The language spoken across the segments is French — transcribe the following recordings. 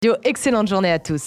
Excellente journée à tous.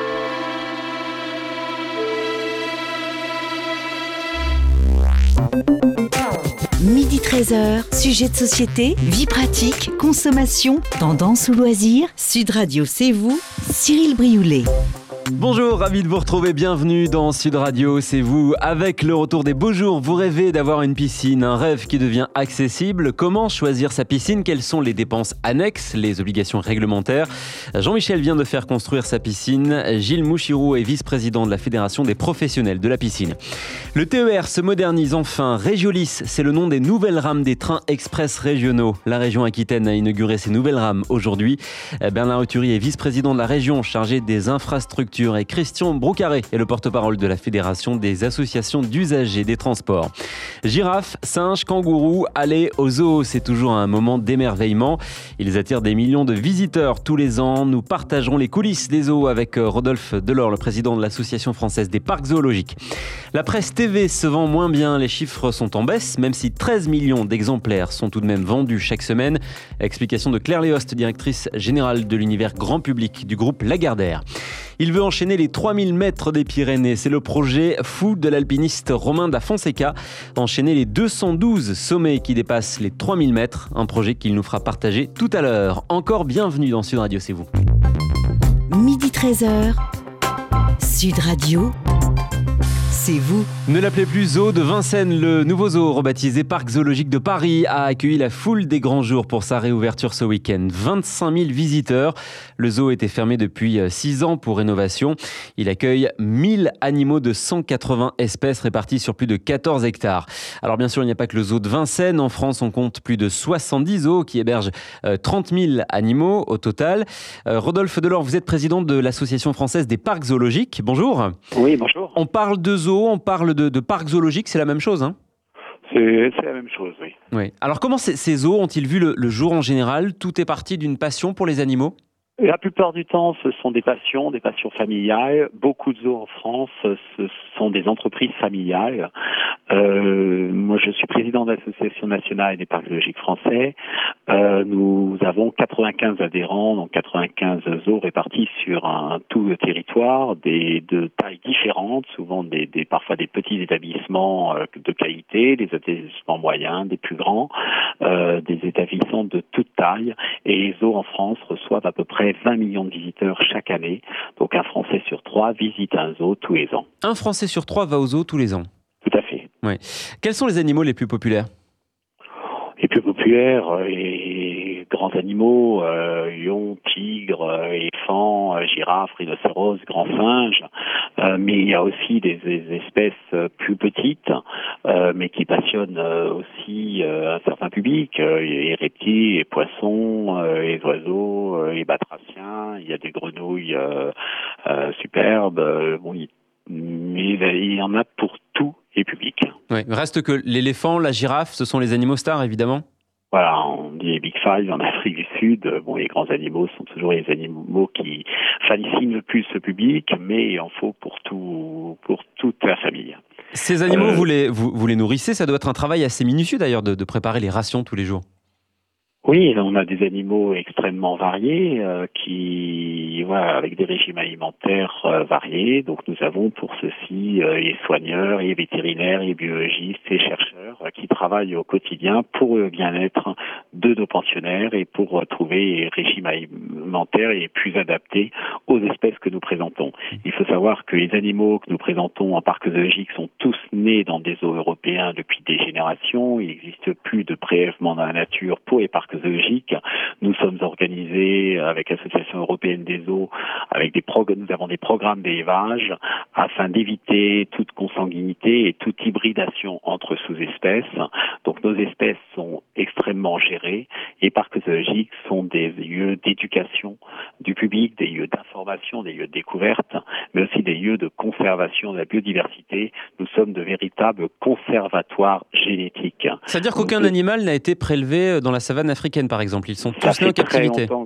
Midi 13h, sujet de société, vie pratique, consommation, tendance ou loisirs. Sud Radio, c'est vous, Cyril Brioulet. Bonjour, ravi de vous retrouver, bienvenue dans Sud Radio, c'est vous. Avec le retour des beaux jours, vous rêvez d'avoir une piscine, un rêve qui devient accessible. Comment choisir sa piscine? Quelles sont les dépenses annexes, les obligations réglementaires? Jean-Michel vient de faire construire sa piscine. Gilles Mouchirou est vice-président de la Fédération des professionnels de la piscine. Le TER se modernise enfin. Régiolis, c'est le nom des nouvelles rames des trains express régionaux. La région Aquitaine a inauguré ces nouvelles rames aujourd'hui. Bernard Autury est vice-président de la région chargé des infrastructures. Et Christian Broucaré est le porte-parole de la Fédération des associations d'usagers des transports. Girafes, singes, kangourous, aller au zoo, c'est toujours un moment d'émerveillement. Ils attirent des millions de visiteurs tous les ans. Nous partagerons les coulisses des zoos avec Rodolphe Delors, le président de l'Association française des parcs zoologiques. La presse TV se vend moins bien, les chiffres sont en baisse, même si 13 millions d'exemplaires sont tout de même vendus chaque semaine. Explication de Claire Léost, directrice générale de l'univers grand public du groupe Lagardère. Il veut enchaîner les 3000 mètres des Pyrénées. C'est le projet fou de l'alpiniste Romain da Fonseca. Enchaîner les 212 sommets qui dépassent les 3000 mètres. Un projet qu'il nous fera partager tout à l'heure. Encore bienvenue dans Sud Radio, c'est vous. Midi 13h, Sud Radio, c'est vous. Ne l'appelez plus Zoo de Vincennes, le nouveau zoo rebaptisé Parc zoologique de Paris a accueilli la foule des grands jours pour sa réouverture ce week-end. 25 000 visiteurs. Le zoo était fermé depuis 6 ans pour rénovation. Il accueille 1000 animaux de 180 espèces répartis sur plus de 14 hectares. Alors bien sûr, il n'y a pas que le zoo de Vincennes. En France, on compte plus de 70 zoos qui hébergent 30 000 animaux au total. Rodolphe Delors, vous êtes président de l'Association française des parcs zoologiques. Bonjour. Oui, bonjour. On parle de zoo, on parle de parcs zoologiques, c'est la même chose, hein? C'est la même chose, oui. Oui. Alors comment ces zoos ont-ils vu le jour en général? Tout est parti d'une passion pour les animaux? La plupart du temps, ce sont des passions familiales. Beaucoup de zoos en France, ce sont des entreprises familiales. Moi, je suis président de l'Association nationale des parcs zoologiques français. Nous avons 95 adhérents, donc 95 zoos répartis sur tout le territoire, de tailles différentes, souvent parfois des petits établissements de qualité, des établissements moyens, des plus grands, des établissements de toute taille. Et les zoos en France reçoivent à peu près 20 millions de visiteurs chaque année. Donc un Français sur 3 visite un zoo tous les ans. Un Français sur 3 va au zoo tous les ans? Tout à fait. Oui. Quels sont les animaux les plus populaires? Les plus populaires, les grands animaux, lions, tigres, éléphants, girafes, rhinocéros, grands singes. Mais il y a aussi des espèces plus petites, mais qui passionnent aussi un certain public. Les reptiles, les poissons, les oiseaux, les batraciens. Il y a des grenouilles superbes. Mais il y en a pour tous les publics. Oui, il reste que l'éléphant, la girafe, ce sont les animaux stars, évidemment. Voilà, on dit les Big Five en Afrique du Sud. Bon, les grands animaux sont toujours les animaux qui fascinent le plus le public, mais il en faut pour toute la famille. Ces animaux, vous les nourrissez? Ça doit être un travail assez minutieux d'ailleurs de préparer les rations tous les jours. Oui, on a des animaux extrêmement variés avec des régimes alimentaires variés. Donc nous avons pour ceci les soigneurs, les vétérinaires, les biologistes, les chercheurs qui travaillent au quotidien pour le bien-être de nos pensionnaires et pour trouver les régimes alimentaires les plus adaptés aux espèces que nous présentons. Il faut savoir que les animaux que nous présentons en parc zoologique sont tous nés dans des zoos européens depuis des générations. Il n'existe plus de prélèvements dans la nature pour les parcs zoologiques. Nous sommes organisés avec l'Association européenne des zoos, nous avons des programmes d'élevage afin d'éviter toute consanguinité et toute hybridation entre sous-espèces. Donc nos espèces sont extrêmement gérées. Les parcs zoologiques sont des lieux d'éducation du public, des lieux d'information, des lieux de découverte, mais aussi des lieux de conservation de la biodiversité. Nous sommes de véritables conservatoires génétiques. C'est-à-dire qu'aucun animal n'a été prélevé dans la savane africaine, par exemple. Ils sont tous nés en captivité. Ça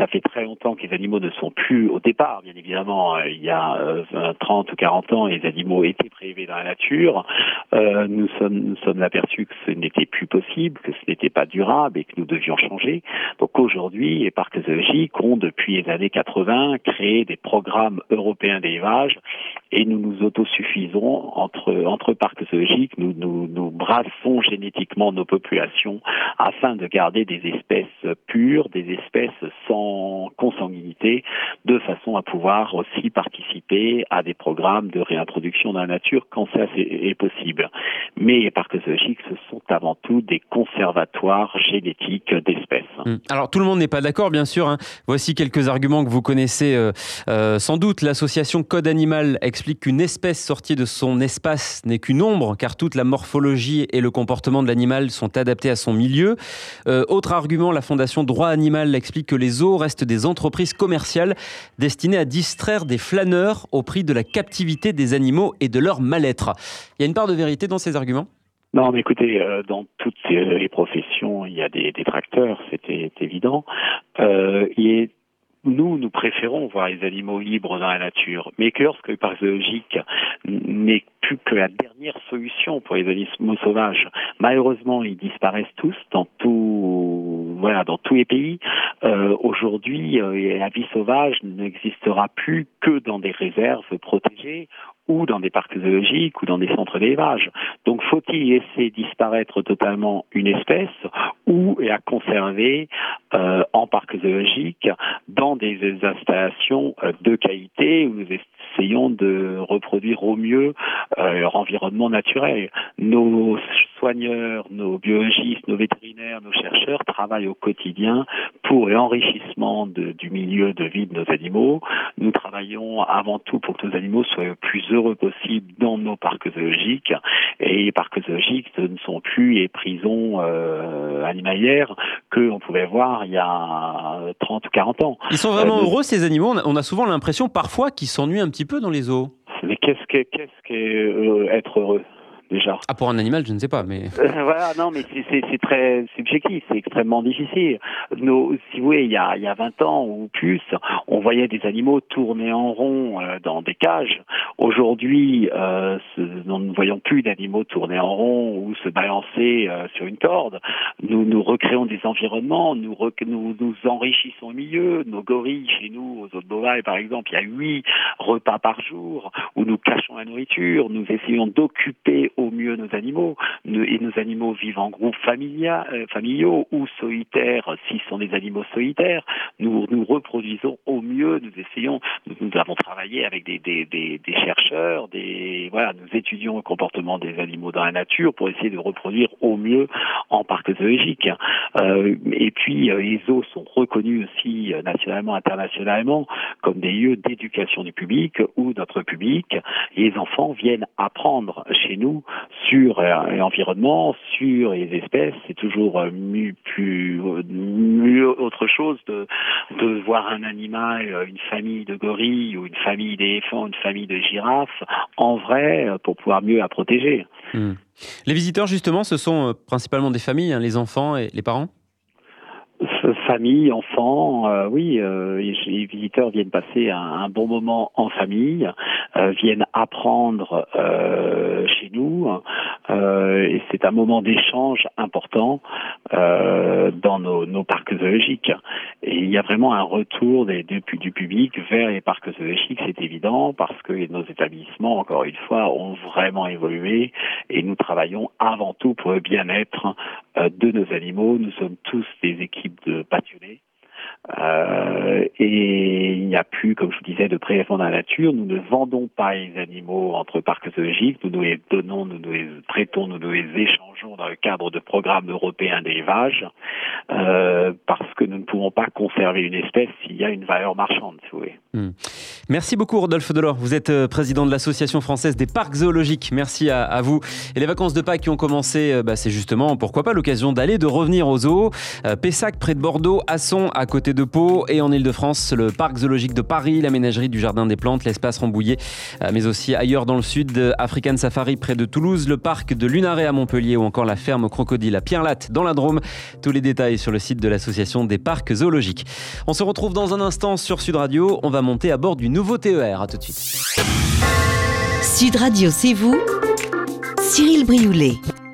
fait très longtemps que les animaux ne sont plus au départ, bien évidemment, il y a 30 ou 40 ans, les animaux étaient prélevés dans la nature. Nous sommes aperçus que ce n'était plus possible, que ce n'était pas durable et que nous devions changer. Donc aujourd'hui, les parcs zoologiques ont, depuis les années 80, créé des programmes européens d'élevage et nous nous autosuffisons entre parcs zoologiques. Nous brassons génétiquement nos populations afin de garder des espèces pures, des espèces sans consanguinité, de façon à pouvoir aussi participer à des programmes de réintroduction dans la nature quand ça est possible. Mais les parcs zoologiques, ce sont avant tout des conservatoires génétiques d'espèces. Alors tout le monde n'est pas d'accord, bien sûr. Voici quelques arguments que vous connaissez sans doute. L'association Code Animal explique qu'une espèce sortie de son espace n'est qu'une ombre, car toute la morphologie et le comportement de l'animal sont adaptés à son milieu. Autre argument, la fondation Droit Animal explique que les zoos restent des entreprises commerciales destinées à distraire des flâneurs au prix de la captivité des animaux et de leur mal-être. Il y a une part de vérité dans ces arguments ? Non, mais écoutez, dans toutes les professions, il y a des détracteurs, c'était évident. Nous préférons voir les animaux libres dans la nature, mais que lorsque le parc zoologique n'est plus que la dernière solution pour les animaux sauvages, malheureusement, ils disparaissent tous dans tous les pays. Aujourd'hui, la vie sauvage n'existera plus que dans des réserves protégées ou dans des parcs zoologiques ou dans des centres d'élevage. Donc faut-il laisser disparaître totalement une espèce ou la conserver en parc zoologique dans des installations de qualité où nous essayons de reproduire au mieux leur environnement naturel. Nos soigneurs, nos biologistes, nos vétérinaires, nos chercheurs travaillent au quotidien pour l'enrichissement du milieu de vie de nos animaux. Nous travaillons avant tout pour que nos animaux soient le plus heureux possible dans nos parcs zoologiques. Et les parcs zoologiques ne sont plus les prisons animalières qu'on pouvait voir il y a 30 ou 40 ans. Ils sont vraiment heureux, ces animaux. On a souvent l'impression parfois qu'ils s'ennuient un petit peu dans les zoos. Mais qu'est-ce qu'est être heureux ? Déjà. Ah, pour un animal, je ne sais pas, mais... Voilà, non, mais c'est très subjectif, c'est extrêmement difficile. Si vous voulez, il y a 20 ans ou plus, on voyait des animaux tourner en rond dans des cages. Aujourd'hui, nous ne voyons plus d'animaux tourner en rond ou se balancer sur une corde. Nous recréons des environnements, nous enrichissons le milieu. Nos gorilles, chez nous, aux Hautes-Beauvais, par exemple, il y a 8 repas par jour où nous cachons la nourriture, nous essayons d'occuper au mieux nos animaux, et nos animaux vivent en groupes familiaux ou solitaires, s'ils sont des animaux solitaires. Nous reproduisons au mieux, nous avons travaillé avec des chercheurs, nous étudions le comportement des animaux dans la nature pour essayer de reproduire au mieux en parc zoologique. Et puis, les zoos sont reconnus aussi nationalement, internationalement, comme des lieux d'éducation du public où notre public, les enfants viennent apprendre chez nous sur l'environnement, sur les espèces. C'est toujours mieux autre chose de voir un animal, une famille de gorilles ou une famille d'éléphants, une famille de girafes, en vrai, pour pouvoir mieux la protéger. Les visiteurs, justement, ce sont principalement des familles, les enfants et les parents ? Famille, enfants, oui, les visiteurs viennent passer un bon moment en famille, viennent apprendre chez nous, et c'est un moment d'échange important dans nos parcs zoologiques. Et il y a vraiment un retour du public vers les parcs zoologiques, c'est évident, parce que nos établissements, encore une fois, ont vraiment évolué, et nous travaillons avant tout pour le bien-être de nos animaux. Nous sommes tous des équipes de passionnés. Et il n'y a plus, comme je vous disais, de prélèvement dans la nature. Nous ne vendons pas les animaux entre parcs zoologiques. Nous les donnons, nous les prêtons, nous les échangeons dans le cadre de programmes européens d'élevage, parce que nous ne pouvons pas conserver une espèce s'il y a une valeur marchande, si vous voulez. Merci beaucoup Rodolphe Delors, vous êtes président de l'Association française des parcs zoologiques. Merci à vous. Et les vacances de Pâques qui ont commencé, c'est justement, pourquoi pas, l'occasion d'aller, de revenir au zoo. Pessac près de Bordeaux, Asson à côté de Pau et en Ile-de-France, le parc zoologique de Paris, l'aménagerie du Jardin des Plantes, l'espace Rambouillet, mais aussi ailleurs dans le sud, African Safari près de Toulouse, le parc de Lunaret à Montpellier ou encore la ferme crocodile à Pierrelatte dans la Drôme. Tous les détails sur le site de l'Association des parcs zoologiques. On se retrouve dans un instant sur Sud Radio. On va monter à bord du nouveau TER. À tout de suite. Sud Radio, c'est vous, Cyril Brioulet.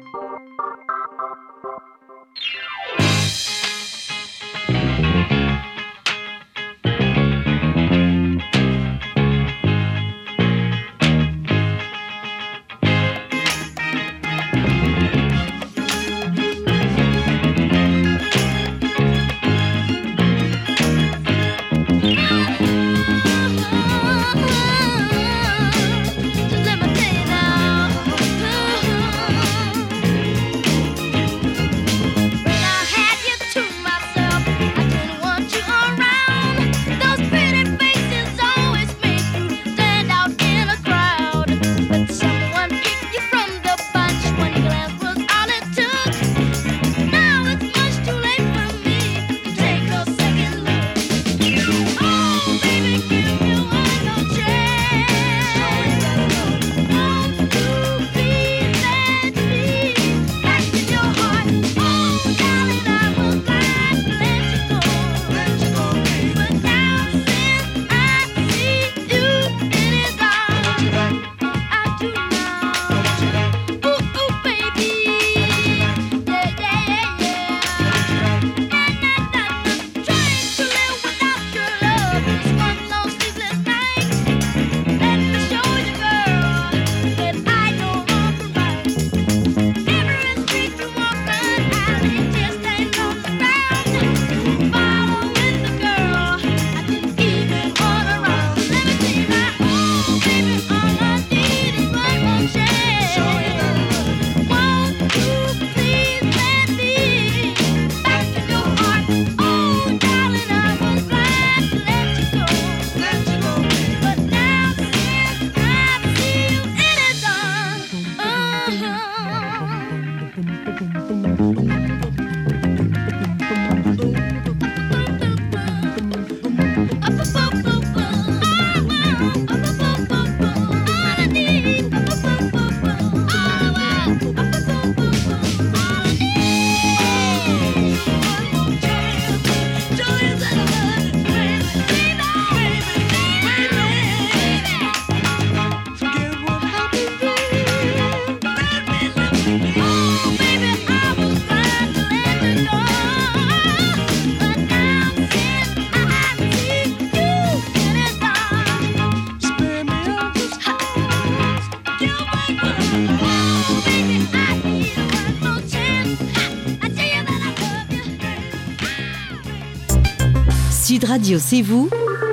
Sud Radio, c'est vous,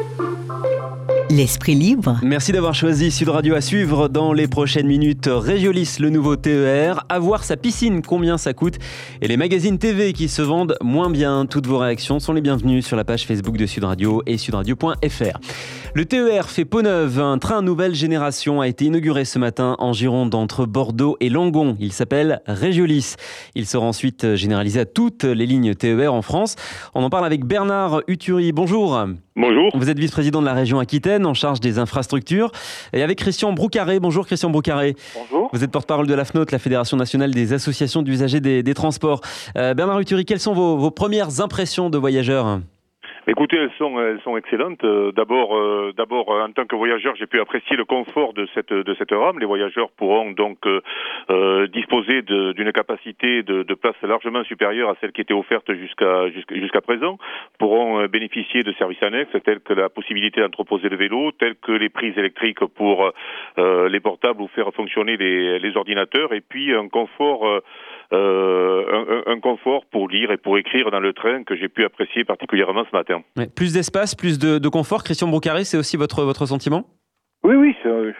l'esprit libre. Merci d'avoir choisi Sud Radio. À suivre dans les prochaines minutes. Régiolis, le nouveau TER. Avoir sa piscine, combien ça coûte? Et les magazines TV qui se vendent moins bien. Toutes vos réactions sont les bienvenues sur la page Facebook de Sud Radio et sudradio.fr. Le TER fait peau neuve. Un train nouvelle génération a été inauguré ce matin en Gironde entre Bordeaux et Langon. Il s'appelle Régiolis. Il sera ensuite généralisé à toutes les lignes TER en France. On en parle avec Bernard Uturi. Bonjour. Bonjour. Vous êtes vice-président de la région Aquitaine en charge des infrastructures. Et avec Christian Broucaré. Bonjour Christian Broucaré. Bonjour. Vous êtes porte-parole de la FNOT, la Fédération nationale des associations d'usagers des transports. Bernard Uturi, quelles sont vos premières impressions de voyageurs ? Écoutez, elles sont excellentes. D'abord, en tant que voyageur, j'ai pu apprécier le confort de cette rame. Les voyageurs pourront donc disposer d'une capacité de place largement supérieure à celle qui était offerte jusqu'à présent. Pourront bénéficier de services annexes tels que la possibilité d'entreposer le vélo, tels que les prises électriques pour les portables ou faire fonctionner les ordinateurs, et puis un confort pour lire et pour écrire dans le train que j'ai pu apprécier particulièrement ce matin. Ouais, plus d'espace, plus de confort. Christian Broucaré, c'est aussi votre sentiment ? Oui, je partage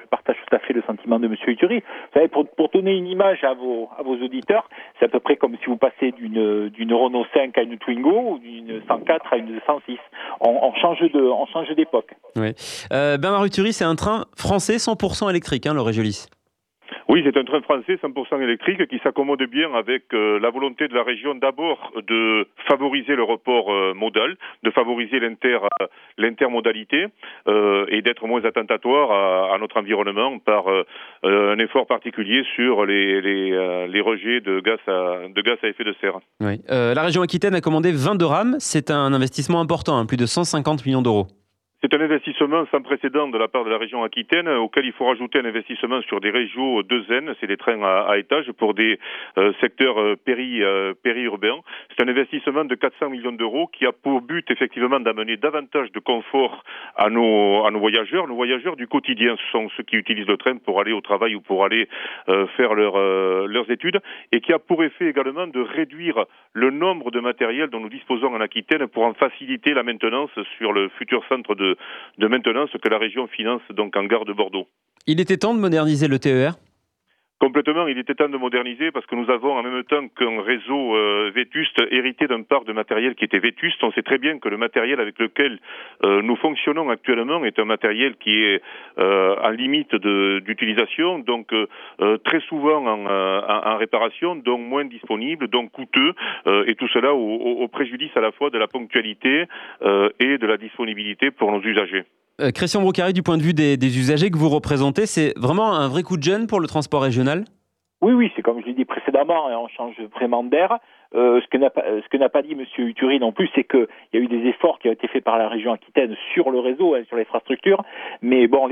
tout à fait le sentiment de Monsieur Uturi. Vous savez, pour donner une image à vos auditeurs, c'est à peu près comme si vous passez d'une Renault 5 à une Twingo ou d'une 104 à une 206. On change d'époque. Oui. Bernard Uturi, c'est un train français 100% électrique, le Régiolis. Oui, c'est un train français 100% électrique qui s'accommode bien avec la volonté de la région d'abord de favoriser le report modal, de favoriser l'intermodalité et d'être moins attentatoire à notre environnement par un effort particulier sur les rejets de gaz à effet de serre. Oui. La région Aquitaine a commandé 22 rames. C'est un investissement important, plus de 150 millions d'euros. C'est un investissement sans précédent de la part de la région Aquitaine, auquel il faut rajouter un investissement sur des régios 2N, c'est des trains à étage pour des secteurs périurbains. C'est un investissement de 400 millions d'euros qui a pour but effectivement d'amener davantage de confort à nos voyageurs. Nos voyageurs du quotidien, ce sont ceux qui utilisent le train pour aller au travail ou pour aller faire leurs études, et qui a pour effet également de réduire le nombre de matériels dont nous disposons en Aquitaine pour en faciliter la maintenance sur le futur centre de maintenance que la région finance donc en gare de Bordeaux. Il était temps de moderniser le TER ? Complètement, il était temps de moderniser parce que nous avons en même temps qu'un réseau vétuste hérité d'un parc de matériel qui était vétuste. On sait très bien que le matériel avec lequel nous fonctionnons actuellement est un matériel qui est en limite d'utilisation, donc très souvent en réparation, donc moins disponible, donc coûteux, et tout cela au préjudice à la fois de la ponctualité et de la disponibilité pour nos usagers. Christian Brocari, du point de vue des usagers que vous représentez, c'est vraiment un vrai coup de jeune pour le transport régional ? Oui, c'est comme je l'ai dit précédemment, on change vraiment d'air. Ce que n'a pas dit Monsieur Uturi non plus, c'est qu'il y a eu des efforts qui ont été faits par la région Aquitaine sur le réseau, sur l'infrastructure. Mais bon,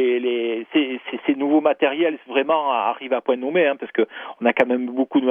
ces nouveaux matériels vraiment arrivent à point nommé, parce que on a quand même beaucoup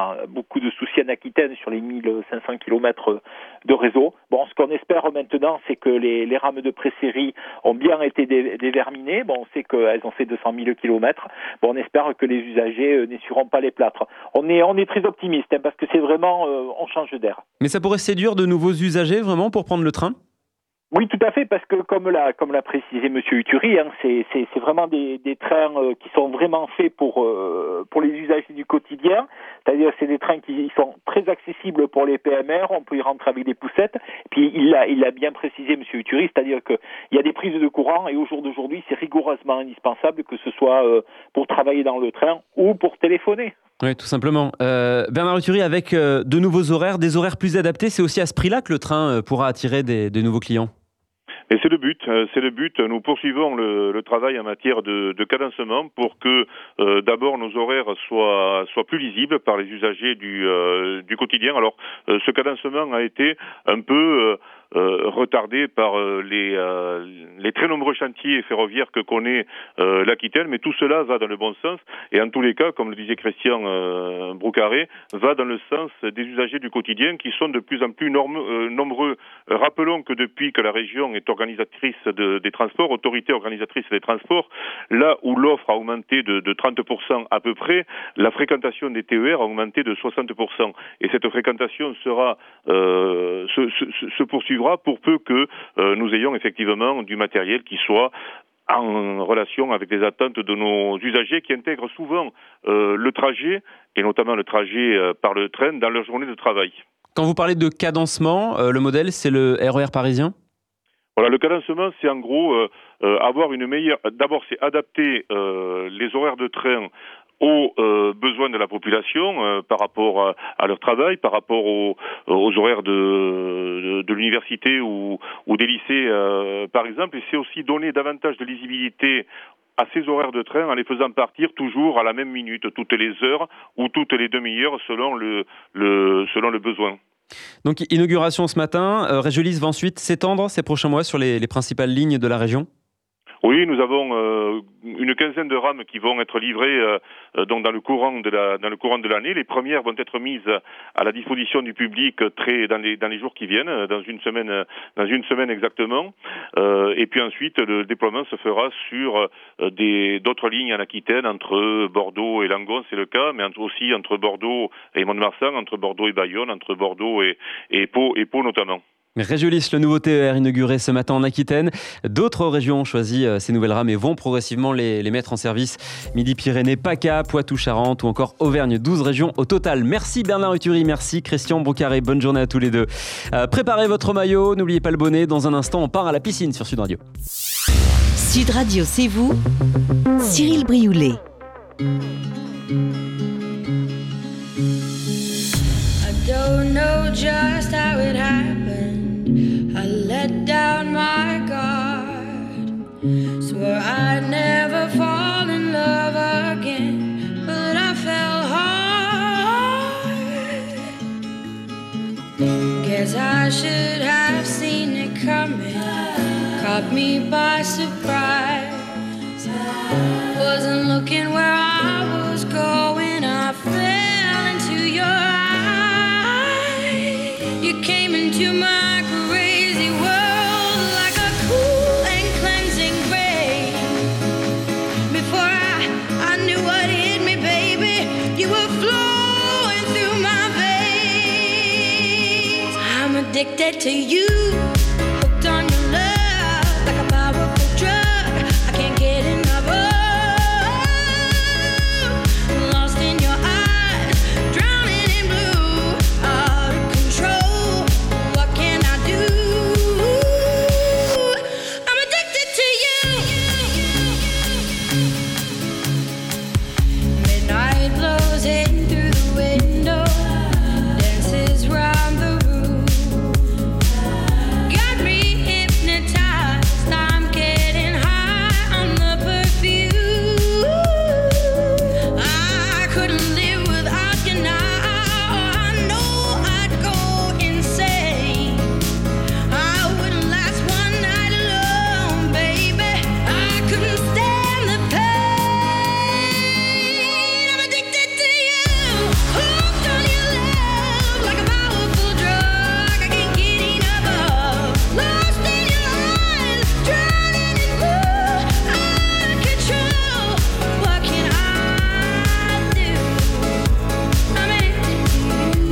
de soucis en Aquitaine sur les 1500 km de réseau. Bon, ce qu'on espère maintenant, c'est que les rames de pré-série ont bien été déverminées. Bon, on sait qu'elles ont fait 200 000 km. Bon, on espère que les usagers n'essuieront pas les plâtres. On est très optimiste, parce que c'est vraiment on change d'air. Mais ça pourrait séduire de nouveaux usagers vraiment pour prendre le train ? Oui, tout à fait, parce que comme l'a précisé Monsieur Uturi, c'est vraiment des trains qui sont vraiment faits pour les usagers du quotidien. C'est-à-dire c'est des trains qui sont très accessibles pour les PMR, on peut y rentrer avec des poussettes. Puis il l'a bien précisé Monsieur Uturi, c'est-à-dire que il y a des prises de courant et au jour d'aujourd'hui, c'est rigoureusement indispensable que ce soit pour travailler dans le train ou pour téléphoner. Oui, tout simplement. Bernard Uturi, avec de nouveaux horaires, des horaires plus adaptés, c'est aussi à ce prix-là que le train pourra attirer de nouveaux clients ? Et c'est le but. Nous poursuivons le travail en matière de cadencement pour que d'abord nos horaires soient plus lisibles par les usagers du quotidien. Alors ce cadencement a été un peu retardé par les très nombreux chantiers ferroviaires que connaît l'Aquitaine, mais tout cela va dans le bon sens et en tous les cas, comme le disait Christian Brocari, va dans le sens des usagers du quotidien qui sont de plus en plus nombreux. Rappelons que depuis que la région est organisatrice des transports, autorité organisatrice des transports, là où l'offre a augmenté de 30% à peu près, la fréquentation des TER a augmenté de 60%. Et cette fréquentation se poursuivra pour peu que nous ayons effectivement du matériel qui soit en relation avec les attentes de nos usagers qui intègrent souvent le trajet, et notamment le trajet par le train, dans leur journée de travail. Quand vous parlez de cadencement, le modèle, c'est le RER parisien ? Voilà, le cadencement, c'est en gros avoir une meilleure... D'abord, c'est adapter les horaires de train aux besoins de la population par rapport à leur travail, par rapport aux horaires de l'université ou des lycées, par exemple. Et c'est aussi donner davantage de lisibilité à ces horaires de train en les faisant partir toujours à la même minute, toutes les heures ou toutes les demi-heures selon le besoin. Donc, inauguration ce matin. Régiolis va ensuite s'étendre ces prochains mois sur les principales lignes de la région ? Oui, nous avons une quinzaine de rames qui vont être livrées donc dans le courant de l'année. Les premières vont être mises à la disposition du public dans les jours qui viennent, dans une semaine exactement. Et puis ensuite, le déploiement se fera sur d'autres lignes en Aquitaine, entre Bordeaux et Langon, c'est le cas, mais aussi entre Bordeaux et Mont-de-Marsan, entre Bordeaux et Bayonne, entre Bordeaux et Pau notamment. Régiolis, le nouveau TER inauguré ce matin en Aquitaine. D'autres régions ont choisi ces nouvelles rames et vont progressivement les mettre en service. Midi-Pyrénées, PACA, Poitou-Charentes ou encore Auvergne, 12 régions au total. Merci Bernard Uturi, merci Christian Broucaré. Bonne journée à tous les deux. Préparez votre maillot, n'oubliez pas le bonnet. Dans un instant, on part à la piscine sur Sud Radio. Sud Radio, c'est vous, Cyril Brioulet. I don't know just how it happened. I let down my guard. Swore I'd never fall in love again, but I fell hard. Guess I should have seen it coming. Caught me by surprise. Wasn't looking where I was going. I fell into your eyes. You came into my crazy world like a cool and cleansing rain. Before I knew what hit me, baby, you were flowing through my veins. I'm addicted to you, hooked on your love like a powerful drug. I can't get enough of. Lost in your eyes, drowning in blue, out of control. What can I do? I'm addicted to you. Midnight blows in through the window, dances round the room. Got me hypnotized, I'm getting high on the perfume. I couldn't live without you now. I know I'd go insane. I wouldn't last one night alone, baby. I couldn't stand the pain. I'm addicted to you, hooked on your love like a powerful drug. I can't get enough of. Lost in your eyes, drowning in blue, out of control. What can I do? I'm addicted to you.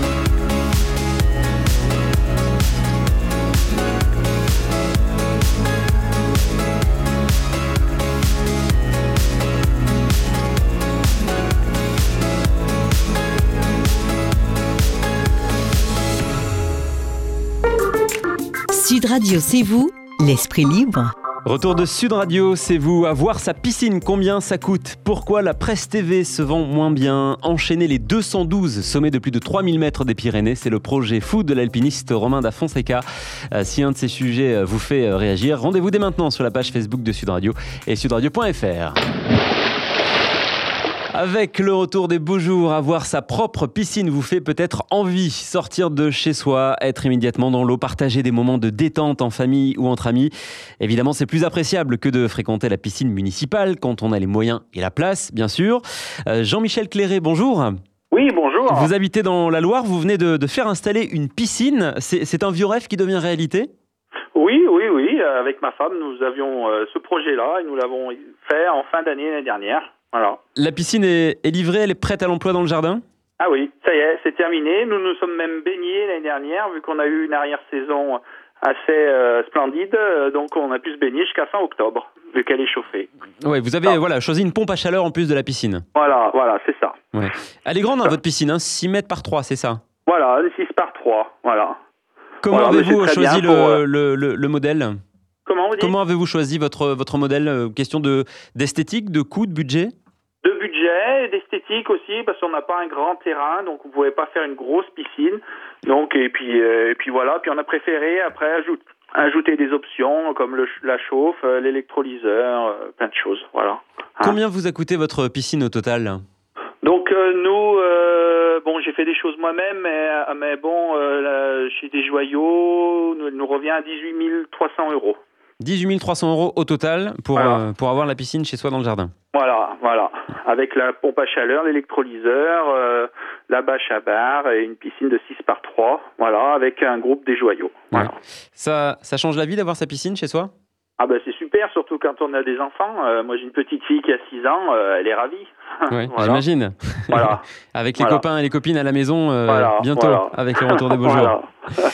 Sud Radio, c'est vous, l'esprit libre. Retour de Sud Radio, c'est vous. À voir sa piscine, combien ça coûte? Pourquoi la Presse TV se vend moins bien? Enchaîner les 212 sommets de plus de 3000 mètres des Pyrénées, c'est le projet fou de l'alpiniste Romain da Fonseca. Si un de ces sujets vous fait réagir, rendez-vous dès maintenant sur la page Facebook de Sud Radio et sudradio.fr. Avec le retour des beaux jours, avoir sa propre piscine vous fait peut-être envie. Sortir de chez soi, être immédiatement dans l'eau, partager des moments de détente en famille ou entre amis. Évidemment, c'est plus appréciable que de fréquenter la piscine municipale quand on a les moyens et la place, bien sûr. Jean-Michel Cléré, bonjour. Oui, bonjour. Vous habitez dans la Loire, vous venez de faire installer une piscine. C'est un vieux rêve qui devient réalité ? Oui. Avec ma femme, nous avions ce projet-là et nous l'avons fait en fin d'année l'année dernière. Voilà. La piscine est livrée, elle est prête à l'emploi dans le jardin ? Ah oui, ça y est, c'est terminé. Nous nous sommes même baignés l'année dernière, vu qu'on a eu une arrière-saison assez splendide. Donc on a pu se baigner jusqu'à fin octobre, vu qu'elle est chauffée. Ouais, vous avez choisi une pompe à chaleur en plus de la piscine. Voilà, c'est ça. Ouais. Elle est grande, votre piscine, 6 mètres par 3, c'est ça ? Voilà, 6 par 3, voilà. Comment avez-vous choisi le modèle ? Comment avez-vous choisi votre modèle ? Question d'esthétique, de coût, de budget ? De budget et d'esthétique aussi, parce qu'on n'a pas un grand terrain, donc on ne pouvait pas faire une grosse piscine. Donc, et puis voilà, puis on a préféré après ajouter des options comme la chauffe, l'électrolyseur, plein de choses. Voilà. Combien vous a coûté votre piscine au total ? Donc j'ai fait des choses moi-même, mais bon, chez des joyaux, nous revient à 18 300 €. 18 300 € au total pour avoir la piscine chez soi dans le jardin. Voilà. Avec la pompe à chaleur, l'électrolyseur, la bâche à bar et une piscine de 6 par 3. Voilà, avec un groupe des joyaux. Voilà. Ouais. Ça change la vie d'avoir sa piscine chez soi ? Ah bah c'est super, surtout quand on a des enfants. Moi j'ai une petite fille qui a 6 ans, elle est ravie. Oui, voilà. J'imagine. Voilà. Avec les copains et les copines à la maison bientôt, avec le retour des beaux jours.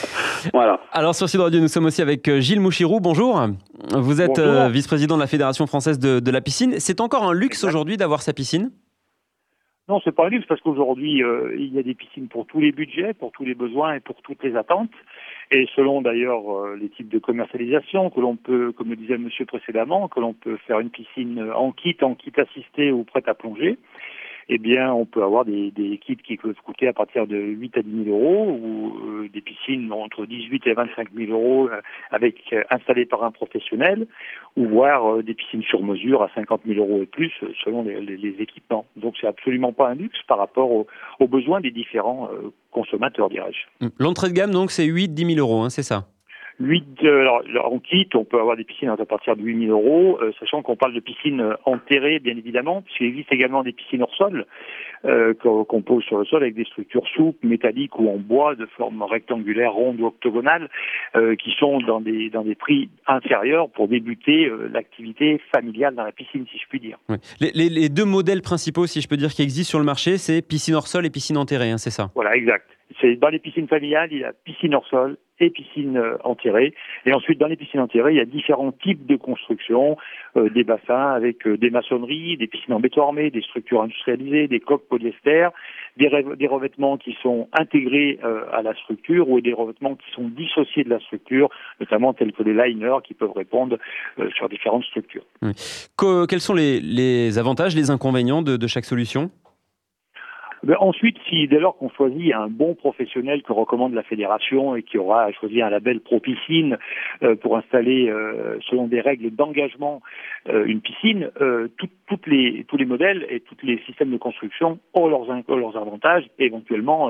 Voilà. Alors sur Sud Radio, nous sommes aussi avec Gilles Mouchirou. Bonjour. Vous êtes Bonjour. vice-président de la Fédération française de la piscine. C'est encore un luxe aujourd'hui d'avoir sa piscine ? Non, c'est pas un luxe parce qu'aujourd'hui, il y a des piscines pour tous les budgets, pour tous les besoins et pour toutes les attentes. Et selon d'ailleurs les types de commercialisation que l'on peut, comme le disait monsieur précédemment, que l'on peut faire une piscine en kit assisté ou prête à plonger. Eh bien, on peut avoir des kits qui peuvent coûter à partir de 8 à 10 000 euros ou des piscines entre 18 et 25 000 euros installées par un professionnel ou voire des piscines sur mesure à 50 000 euros et plus selon les équipements. Donc, c'est absolument pas un luxe par rapport aux besoins des différents consommateurs, dirais-je. L'entrée de gamme, donc, c'est 8-10 000 euros, hein, c'est ça ? Alors, en kit, on peut avoir des piscines à partir de 8 000 euros, sachant qu'on parle de piscines enterrées, bien évidemment, puisqu'il existe également des piscines hors sol, qu'on pose sur le sol avec des structures souples, métalliques ou en bois, de forme rectangulaire, ronde ou octogonale, qui sont dans des prix inférieurs pour débuter l'activité familiale dans la piscine, si je puis dire. Ouais. Les deux modèles principaux, si je peux dire, qui existent sur le marché, c'est piscine hors sol et piscine enterrée, hein, c'est ça ? Voilà, exact. C'est dans les piscines familiales, il y a piscine hors sol et piscine enterrée. Et ensuite, dans les piscines enterrées, il y a différents types de constructions, des bassins avec des maçonneries, des piscines en béton armé, des structures industrialisées, des coques polyester, des revêtements qui sont intégrés à la structure ou des revêtements qui sont dissociés de la structure, notamment tels que les liners qui peuvent répondre sur différentes structures. Oui. Quels sont les avantages, les inconvénients de chaque solution ? Ensuite, dès lors qu'on choisit un bon professionnel que recommande la fédération et qui aura choisi un label Pro-Piscine pour installer, selon des règles d'engagement, une piscine, tous les modèles et tous les systèmes de construction ont leurs avantages et éventuellement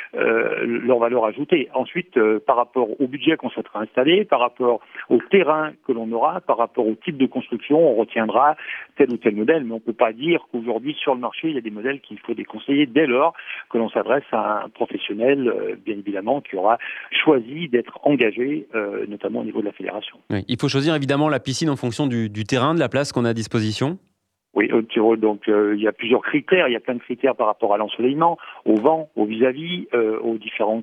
leur valeur ajoutée. Ensuite, par rapport au budget qu'on souhaitera installer, par rapport au terrain que l'on aura, par rapport au type de construction, on retiendra tel ou tel modèle. Mais on ne peut pas dire qu'aujourd'hui, sur le marché, il y a des modèles qu'il faut déconseiller dès lors que l'on s'adresse à un professionnel, bien évidemment, qui aura choisi d'être engagé, notamment au niveau de la fédération. Oui. Il faut choisir évidemment la piscine en fonction du terrain, de la place qu'on a à disposition. Oui, donc il y a plusieurs critères. Il y a plein de critères par rapport à l'ensoleillement, au vent, au vis-à-vis, aux différents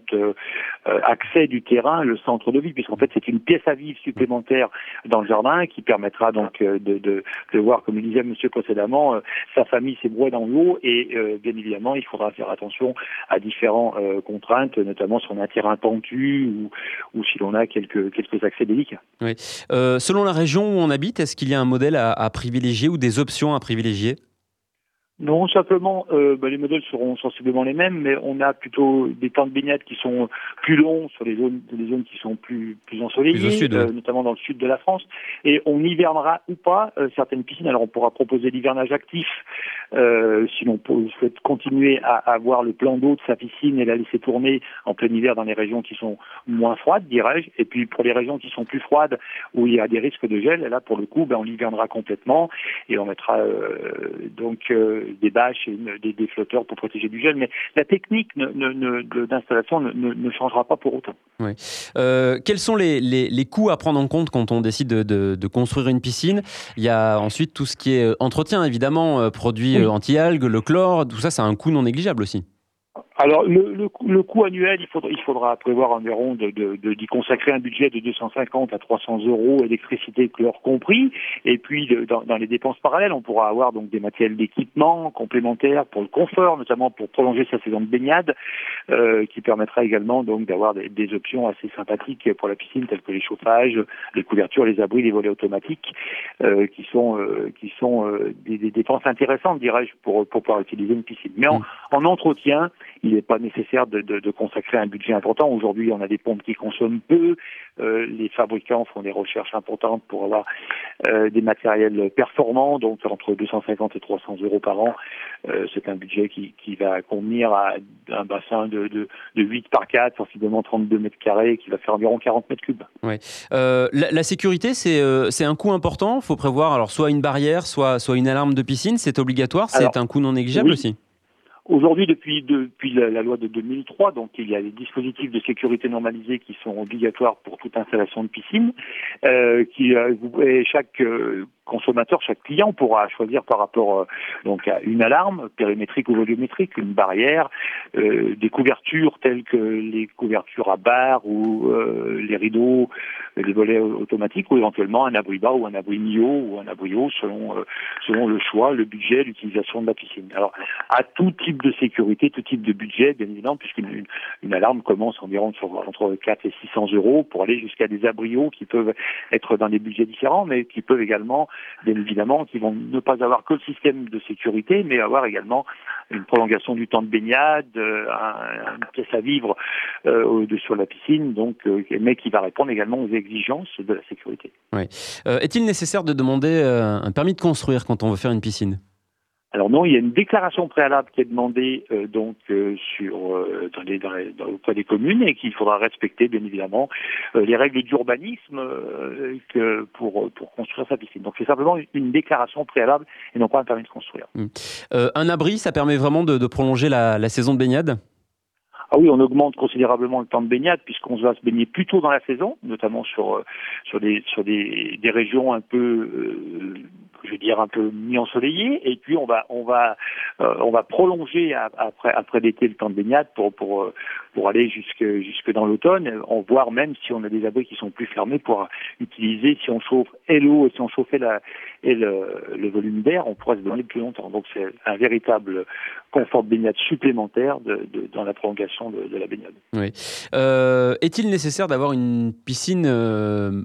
accès du terrain, le centre de vie, puisqu'en fait c'est une pièce à vivre supplémentaire dans le jardin qui permettra donc de voir, comme le disait monsieur précédemment, sa famille, ses brouets dans l'eau et bien évidemment il faudra faire attention à différentes contraintes, notamment si on a un terrain pentu ou si l'on a quelques accès délicats. Oui. Selon la région où on habite, est-ce qu'il y a un modèle à privilégier ou des options à privilégier ? Non, simplement, les modèles seront sensiblement les mêmes, mais on a plutôt des temps de baignade qui sont plus longs sur des zones qui sont plus ensoleillées, Plus au sud, ouais. notamment dans le sud de la France. Et on hivernera ou pas certaines piscines. Alors on pourra proposer l'hivernage actif si l'on souhaite continuer à avoir le plan d'eau de sa piscine et la laisser tourner en plein hiver dans les régions qui sont moins froides, dirais-je. Et puis pour les régions qui sont plus froides, où il y a des risques de gel, là pour le coup, on l'hivernera complètement et on mettra des bâches et des flotteurs pour protéger du gel, mais la technique d'installation ne changera pas pour autant. Oui. Quels sont les coûts à prendre en compte quand on décide de construire une piscine ? Il y a ensuite tout ce qui est entretien, évidemment, produits anti-algues, le chlore, tout ça, ça a un coût non négligeable aussi. Alors le coût annuel, il faudra prévoir environ d'y consacrer un budget de 250 à 300 euros, électricité, chlore compris. Et puis dans les dépenses parallèles, on pourra avoir donc des matériels d'équipement complémentaires pour le confort, notamment pour prolonger sa saison de baignade, qui permettra également donc d'avoir des options assez sympathiques pour la piscine, telles que les chauffages, les couvertures, les abris, les volets automatiques, qui sont des dépenses intéressantes, dirais-je, pour pouvoir utiliser une piscine. Mais en entretien, il n'est pas nécessaire de consacrer un budget important. Aujourd'hui, on a des pompes qui consomment peu. Les fabricants font des recherches importantes pour avoir des matériels performants, donc entre 250 et 300 euros par an. C'est un budget qui va convenir à un bassin de 8 par 4, sensiblement 32 mètres carrés, qui va faire environ 40 mètres cubes. Ouais. La sécurité, c'est un coût important. Il faut prévoir alors soit une barrière, soit une alarme de piscine. C'est obligatoire. C'est un coût non négligeable aussi. Aujourd'hui, depuis la loi de 2003, donc il y a des dispositifs de sécurité normalisés qui sont obligatoires pour toute installation de piscine. Chaque consommateur, chaque client pourra choisir par rapport donc à une alarme périmétrique ou volumétrique, une barrière, des couvertures telles que les couvertures à barre ou les rideaux, les volets automatiques, ou éventuellement un abri bas ou un abri mi-haut ou un abri haut selon le choix, le budget, l'utilisation de la piscine. Alors à tout type de sécurité, tout type de budget, bien évidemment, puisqu'une alarme commence environ entre 4 et 600 euros pour aller jusqu'à des abrios qui peuvent être dans des budgets différents, mais qui peuvent également, bien évidemment, qui vont ne pas avoir que le système de sécurité, mais avoir également une prolongation du temps de baignade, une pièce à vivre sur la piscine, donc, mais qui va répondre également aux exigences de la sécurité. Oui. Est-il nécessaire de demander un permis de construire quand on veut faire une piscine ? Alors non, il y a une déclaration préalable qui est demandée auprès des communes et qu'il faudra respecter bien évidemment les règles d'urbanisme pour construire sa piscine. Donc c'est simplement une déclaration préalable et non pas un permis de construire. Un abri, ça permet vraiment de prolonger la saison de baignade ? Ah oui, on augmente considérablement le temps de baignade puisqu'on va se baigner plus tôt dans la saison, notamment sur des régions un peu un peu mi-ensoleillées, et puis on va prolonger après l'été le temps de baignade pour aller jusque dans l'automne, voire même si on a des abris qui sont plus fermés pour utiliser, si on chauffe l'eau et si on chauffait le volume d'air, on pourra se baigner plus longtemps. Donc c'est un véritable confort de baignade supplémentaire dans la prolongation de la baignade. Oui. Est-il nécessaire d'avoir une piscine profonde ?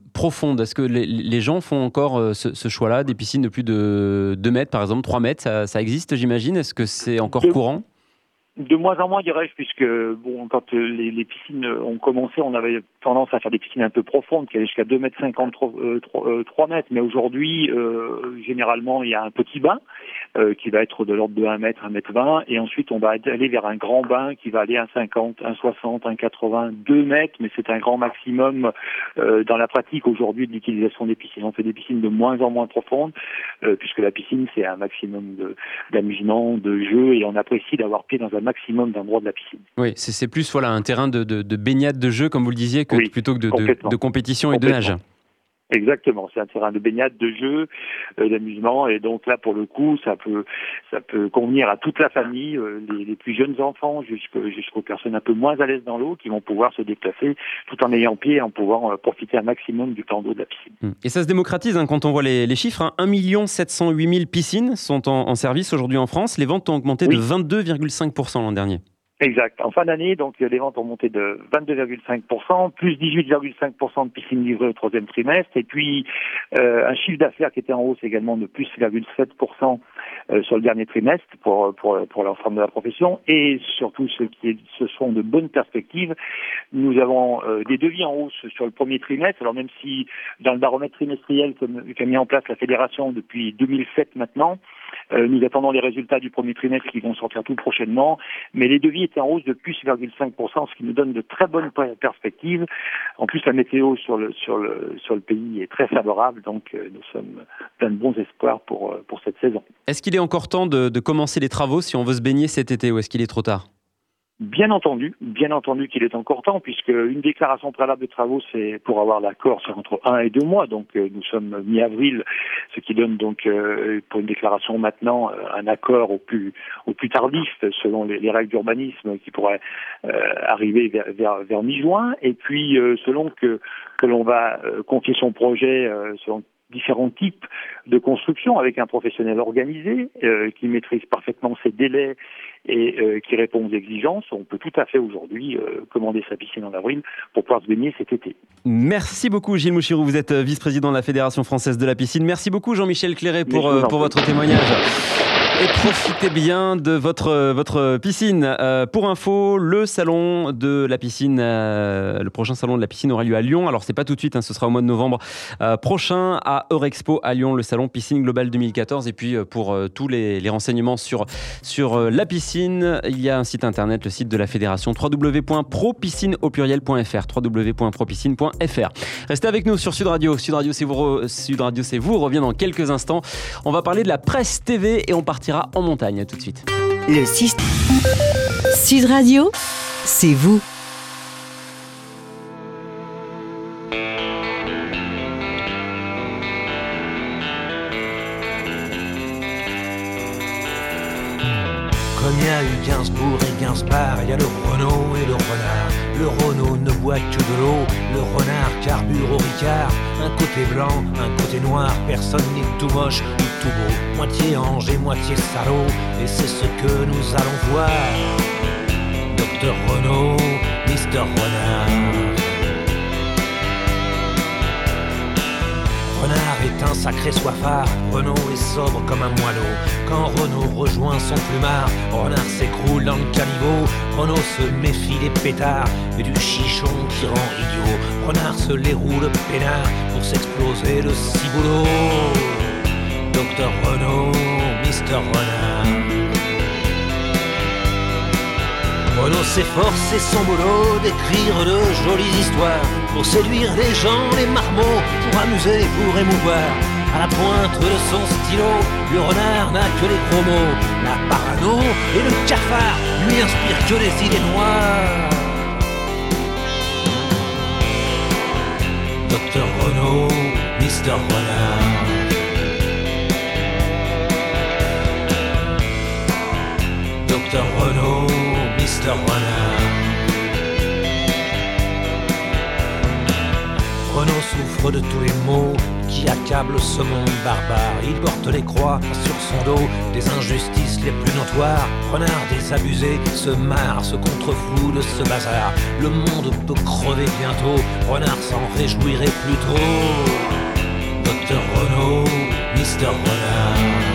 Est-ce que les gens font encore ce choix-là, des piscines de plus de 2 mètres, par exemple, 3 mètres, ça existe, j'imagine ? Est-ce que c'est encore courant ? De moins en moins, dirais-je, puisque quand les piscines ont commencé, on avait tendance à faire des piscines un peu profondes, qui allaient jusqu'à 2,50 m, 3 mètres. Mais aujourd'hui, généralement, il y a un petit bain qui va être de l'ordre de 1 mètre, 1,20 m, et ensuite on va aller vers un grand bain qui va aller à 1,50, 1,60, 1,80, 2 mètres, mais c'est un grand maximum dans la pratique aujourd'hui de l'utilisation des piscines. On fait des piscines de moins en moins profondes, puisque la piscine, c'est un maximum d'amusement, de jeu, et on apprécie d'avoir pied dans un maximum d'endroits de la piscine. Oui, c'est plus un terrain de baignade, de jeu, comme vous le disiez, plutôt que de compétition et de nage. Exactement, c'est un terrain de baignade, de jeu, d'amusement, et donc là, pour le coup, ça peut convenir à toute la famille, les plus jeunes enfants jusqu'aux personnes un peu moins à l'aise dans l'eau, qui vont pouvoir se déplacer tout en ayant pied et en pouvant profiter un maximum du plan d'eau de la piscine. Et ça se démocratise quand on voit les chiffres. 1 708 000 piscines sont en service aujourd'hui en France. Les ventes ont augmenté de 22,5% l'an dernier. Exact. En fin d'année, donc les ventes ont monté de 22,5%, plus 18,5% de piscines livrées au troisième trimestre, et puis un chiffre d'affaires qui était en hausse également de plus 6,7% sur le dernier trimestre pour l'ensemble de la profession, et surtout ce sont de bonnes perspectives. Nous avons des devis en hausse sur le premier trimestre. Alors même si dans le baromètre trimestriel qu'a mis en place la fédération depuis 2007 maintenant, nous attendons les résultats du premier trimestre qui vont sortir tout prochainement, mais les devis étaient en hausse de plus 6,5%, ce qui nous donne de très bonnes perspectives. En plus, la météo sur le pays est très favorable, donc nous sommes plein de bons espoirs pour cette saison. Est-ce qu'il est encore temps de commencer les travaux si on veut se baigner cet été, ou est-ce qu'il est trop tard ? Bien entendu qu'il est encore temps, puisque une déclaration préalable de travaux, c'est pour avoir l'accord, c'est entre 1 et 2 mois, donc nous sommes mi-avril, ce qui donne donc pour une déclaration maintenant un accord au plus tardif selon les règles d'urbanisme qui pourrait arriver vers mi-juin, et puis selon que l'on va confier son projet selon différents types de construction avec un professionnel organisé qui maîtrise parfaitement ses délais et qui répond aux exigences. On peut tout à fait aujourd'hui commander sa piscine en avril pour pouvoir se baigner cet été. Merci beaucoup Gilles Mouchirou, vous êtes vice-président de la Fédération française de la piscine. Merci beaucoup Jean-Michel Clairet pour votre témoignage. Et profitez bien de votre piscine. Pour info, le salon de la piscine, le prochain salon de la piscine aura lieu à Lyon. Alors c'est pas tout de suite, ce sera au mois de novembre prochain à Eurexpo à Lyon, le salon Piscine Globale 2014. Et puis pour tous les renseignements sur la piscine, il y a un site internet, le site de la fédération, www.propiscine.fr, www.propiscine.fr. Restez avec nous sur Sud Radio. Sud Radio, c'est vous revient dans quelques instants. On va parler de la presse TV et on partira en montagne tout de suite. Le Sud Radio, c'est vous. Comme il y a eu Gainsbourg et Gainsbar, il y a le Renault et le renard. Le Renault ne boit que de l'eau, le renard carbure au Ricard. Un côté blanc, un côté noir, personne n'est tout moche ni tout beau. Moitié ange et moitié salaud, et c'est ce que nous allons voir. Docteur Renault, Mister Renard. Renard est un sacré soifard, Renault est sobre comme un moineau. Quand Renault rejoint son plumard, Renard s'écroule dans le caniveau. Renault se méfie des pétards et du chichon qui rend idiot. Renard se les roule peinard pour s'exploser le ciboulot. Docteur Renault, Mister Renard. Renault s'efforce et son boulot d'écrire de jolies histoires pour séduire les gens, les marmots, pour amuser, pour émouvoir. À la pointe de son stylo, le renard n'a que les gros mots. La parano et le cafard lui inspirent que des idées noires. Docteur Renault, Mister Renard. Docteur Renault, Mister Renard. Renault souffre de tous les maux qui accablent ce monde barbare. Il porte les croix sur son dos des injustices les plus notoires. Renard désabusé se marre, se contrefout de ce bazar. Le monde peut crever bientôt, Renard s'en réjouirait plutôt. Docteur Renault, Mister Renard.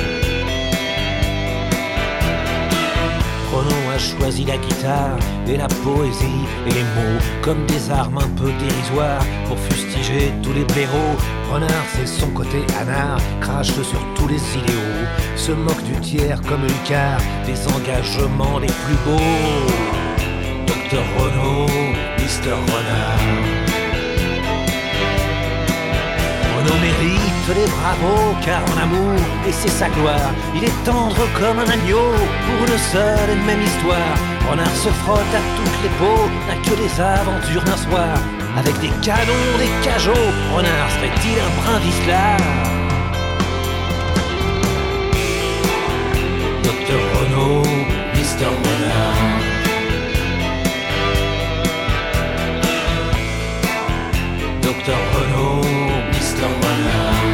Renault a choisi la guitare et la poésie et les mots comme des armes un peu dérisoires pour fustiger tous les blaireaux. Renard c'est son côté anard, crache sur tous les idéaux, se moque du tiers comme Lucard, des engagements les plus beaux. Docteur Renault, Mister Renard. Renault mérite les bravos car en amour, et c'est sa gloire, il est tendre comme un agneau pour une seule et même histoire. Renard se frotte à toutes les peaux, n'a que des aventures d'un soir. Avec des canons, des cajots, Renard serait-il un brin vicelard? Docteur Renault, Mister Renard. Docteur Renault, Mister Renard.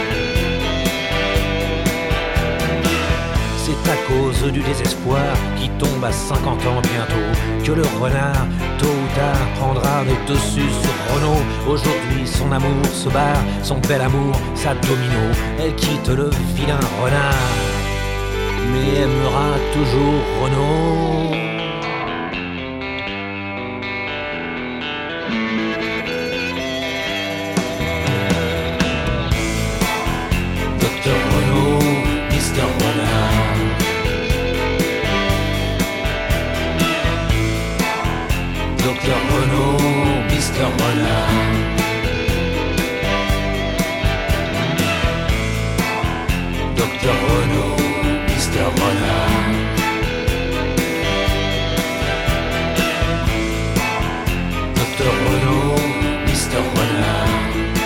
C'est à cause du désespoir qui tombe à 50 ans bientôt que le renard, tôt ou tard, prendra le dessus sur Renault. Aujourd'hui son amour se barre, son bel amour, sa domino. Elle quitte le vilain renard, mais aimera toujours Renault. Docteur Renault, Mister Renard. Docteur Renault, Mister Renard. Docteur Renault, Mister Renard. Docteur Renault, Mister Renard.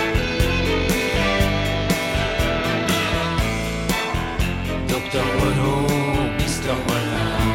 Docteur Renault, Mister Renard.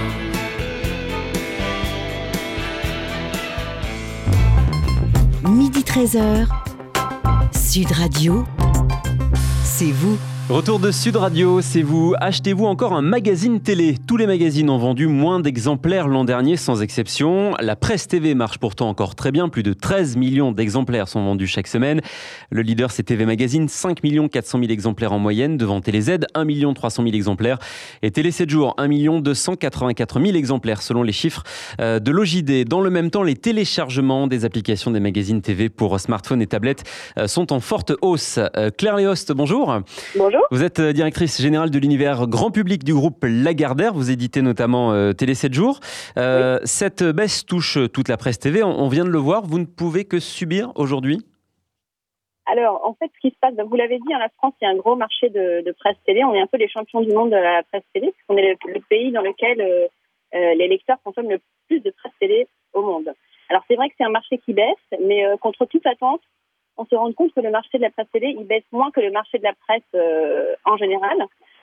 Midi 13h, Sud Radio, c'est vous. Retour de Sud Radio, c'est vous. Achetez-vous encore un magazine télé. Tous les magazines ont vendu moins d'exemplaires l'an dernier, sans exception. La presse TV marche pourtant encore très bien. Plus de 13 millions d'exemplaires sont vendus chaque semaine. Le leader, c'est TV Magazine, 5 400 000 exemplaires en moyenne. Devant TéléZ, 1 300 000 exemplaires. Et Télé 7 jours, 1 284 000 exemplaires, selon les chiffres de l'OJD. Dans le même temps, les téléchargements des applications des magazines TV pour smartphones et tablettes sont en forte hausse. Claire Léost, bonjour. Bonjour. Vous êtes directrice générale de l'univers grand public du groupe Lagardère. Vous éditez notamment Télé 7 jours. Oui. Cette baisse touche toute la presse TV. On vient de le voir. Vous ne pouvez que subir aujourd'hui ? Alors, en fait, ce qui se passe, vous l'avez dit, la France, il y a un gros marché de presse télé. On est un peu les champions du monde de la presse télé, puisqu'on est le pays dans lequel les lecteurs consomment le plus de presse télé au monde. Alors, c'est vrai que c'est un marché qui baisse, mais contre toute attente, on se rend compte que le marché de la presse télé, il baisse moins que le marché de la presse en général.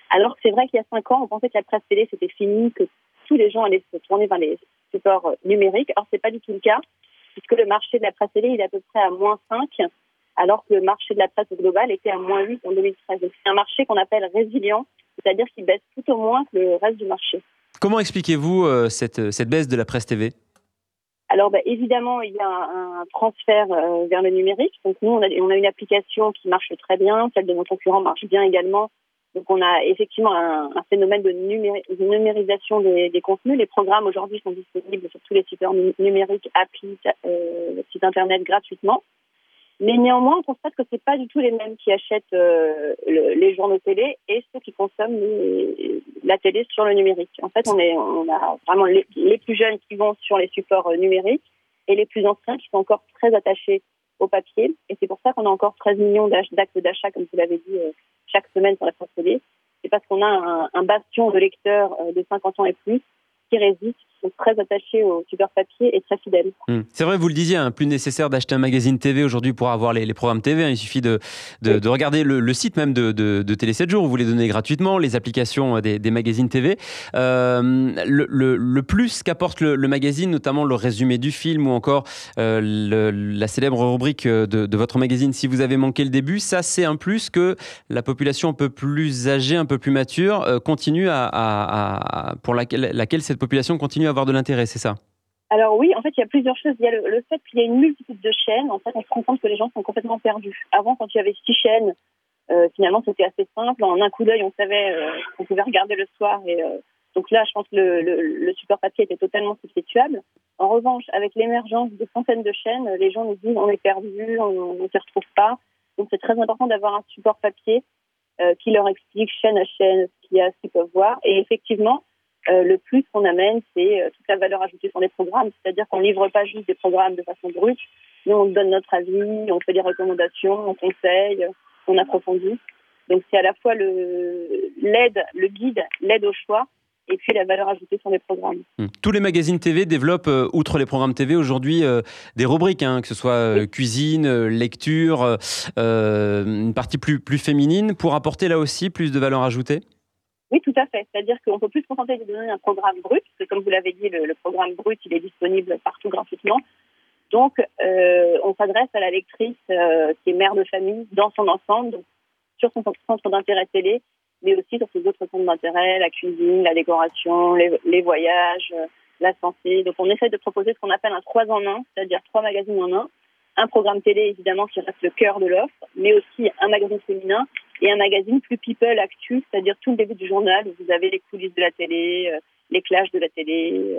Alors que c'est vrai qu'il y a 5 ans, on pensait que la presse télé c'était fini, que tous les gens allaient se tourner vers les supports numériques. Or, c'est pas du tout le cas, puisque le marché de la presse télé il est à peu près à -5, alors que le marché de la presse globale était à -8 en 2013. Donc, c'est un marché qu'on appelle résilient, c'est-à-dire qu'il baisse tout au moins que le reste du marché. Comment expliquez-vous cette baisse de la presse TV ? Alors, évidemment, il y a un transfert vers le numérique. Donc, nous, on a une application qui marche très bien, celle de nos concurrents marche bien également. Donc, on a effectivement un phénomène de numérisation des contenus. Les programmes, aujourd'hui, sont disponibles sur tous les supports numériques, applis, sites Internet gratuitement. Mais néanmoins, on constate que c'est pas du tout les mêmes qui achètent les journaux télé et ceux qui consomment la télé sur le numérique. En fait, on a vraiment les plus jeunes qui vont sur les supports numériques et les plus anciens qui sont encore très attachés au papier. Et c'est pour ça qu'on a encore 13 millions d'actes d'achat, comme vous l'avez dit, chaque semaine sur la presse télé. C'est parce qu'on a un bastion de lecteurs de 50 ans et plus qui résistent, qui sont très attachés au support papier et très fidèles. C'est vrai, vous le disiez, plus nécessaire d'acheter un magazine TV aujourd'hui pour avoir les programmes TV. Il suffit de regarder le site même de Télé 7 jours, où vous les donnez gratuitement, les applications des magazines TV. Le plus qu'apporte le magazine, notamment le résumé du film ou encore la célèbre rubrique de votre magazine, si vous avez manqué le début, ça c'est un plus que la population un peu plus âgée, un peu plus mature, continue pour laquelle cette population continue à avoir de l'intérêt, c'est ça ? Alors oui, en fait, il y a plusieurs choses. Il y a le fait qu'il y a une multitude de chaînes. En fait, on se rend compte que les gens sont complètement perdus. Avant, quand il y avait 6 chaînes, finalement, c'était assez simple. En un coup d'œil, on savait qu'on pouvait regarder le soir. Donc là, je pense que le support papier était totalement substituable. En revanche, avec l'émergence de centaines de chaînes, les gens nous disent on est perdus, on ne se retrouve pas. Donc c'est très important d'avoir un support papier qui leur explique chaîne à chaîne ce qu'il y a, ce qu'ils peuvent voir. Et effectivement, le plus qu'on amène, c'est toute la valeur ajoutée sur les programmes. C'est-à-dire qu'on ne livre pas juste des programmes de façon brute. Nous, on donne notre avis, on fait des recommandations, on conseille, on approfondit. Donc, c'est à la fois le guide, l'aide au choix, et puis la valeur ajoutée sur les programmes. Tous les magazines TV développent, outre les programmes TV, aujourd'hui des rubriques, que ce soit cuisine, lecture, une partie plus féminine, pour apporter là aussi plus de valeur ajoutée. Oui, tout à fait. C'est-à-dire qu'on peut plus se contenter de donner un programme brut, parce que comme vous l'avez dit, le programme brut, il est disponible partout gratuitement. Donc, on s'adresse à la lectrice qui est mère de famille dans son ensemble, donc sur son centre d'intérêt télé, mais aussi sur ses autres centres d'intérêt, la cuisine, la décoration, les voyages, la santé. Donc, on essaie de proposer ce qu'on appelle un 3 en 1, c'est-à-dire 3 magazines en 1. Un programme télé, évidemment, qui reste le cœur de l'offre, mais aussi un magazine féminin et un magazine plus people, actu, c'est-à-dire tout le début du journal, où vous avez les coulisses de la télé, les clashs de la télé,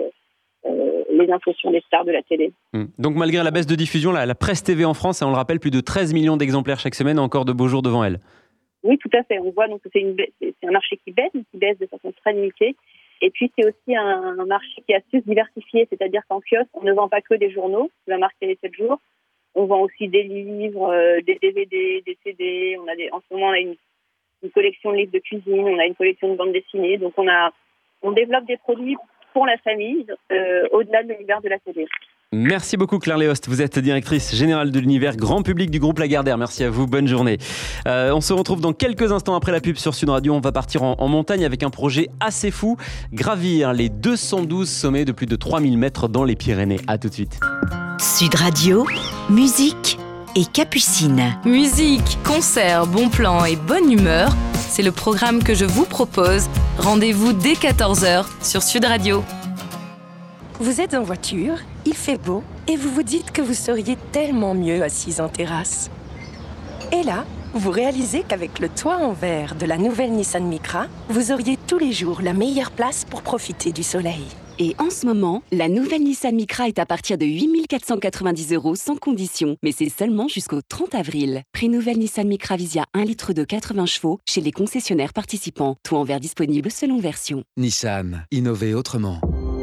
les infos sur les stars de la télé. Donc malgré la baisse de diffusion, la presse TV en France, on le rappelle, plus de 13 millions d'exemplaires chaque semaine, encore de beaux jours devant elle. Oui, tout à fait. On voit donc que c'est un marché qui baisse, mais qui baisse de façon très limitée. Et puis c'est aussi un marché qui a su se diversifier, c'est-à-dire qu'en kiosque, on ne vend pas que des journaux, la marque Télé 7 jours. On vend aussi des livres, des DVD, des CD. En ce moment, on a une collection de livres de cuisine, on a une collection de bandes dessinées. Donc, on développe des produits pour la famille, au-delà de l'univers de la télé. Merci beaucoup Claire Léost, vous êtes directrice générale de l'univers grand public du groupe Lagardère. Merci à vous, bonne journée. On se retrouve dans quelques instants après la pub sur Sud Radio. On va partir en montagne avec un projet assez fou, gravir les 212 sommets de plus de 3000 mètres dans les Pyrénées. A tout de suite. Sud Radio, musique et Capucine. Musique, concerts, bons plans et bonne humeur, c'est le programme que je vous propose. Rendez-vous dès 14h sur Sud Radio. Vous êtes en voiture, il fait beau et vous vous dites que vous seriez tellement mieux assise en terrasse. Et là, vous réalisez qu'avec le toit en verre de la nouvelle Nissan Micra, vous auriez tous les jours la meilleure place pour profiter du soleil. Et en ce moment, la nouvelle Nissan Micra est à partir de 8 490 € sans condition. Mais c'est seulement jusqu'au 30 avril. Prix nouvelle Nissan Micra Visia 1 litre de 80 chevaux chez les concessionnaires participants. Tout en verre disponible selon version. Nissan, innover autrement.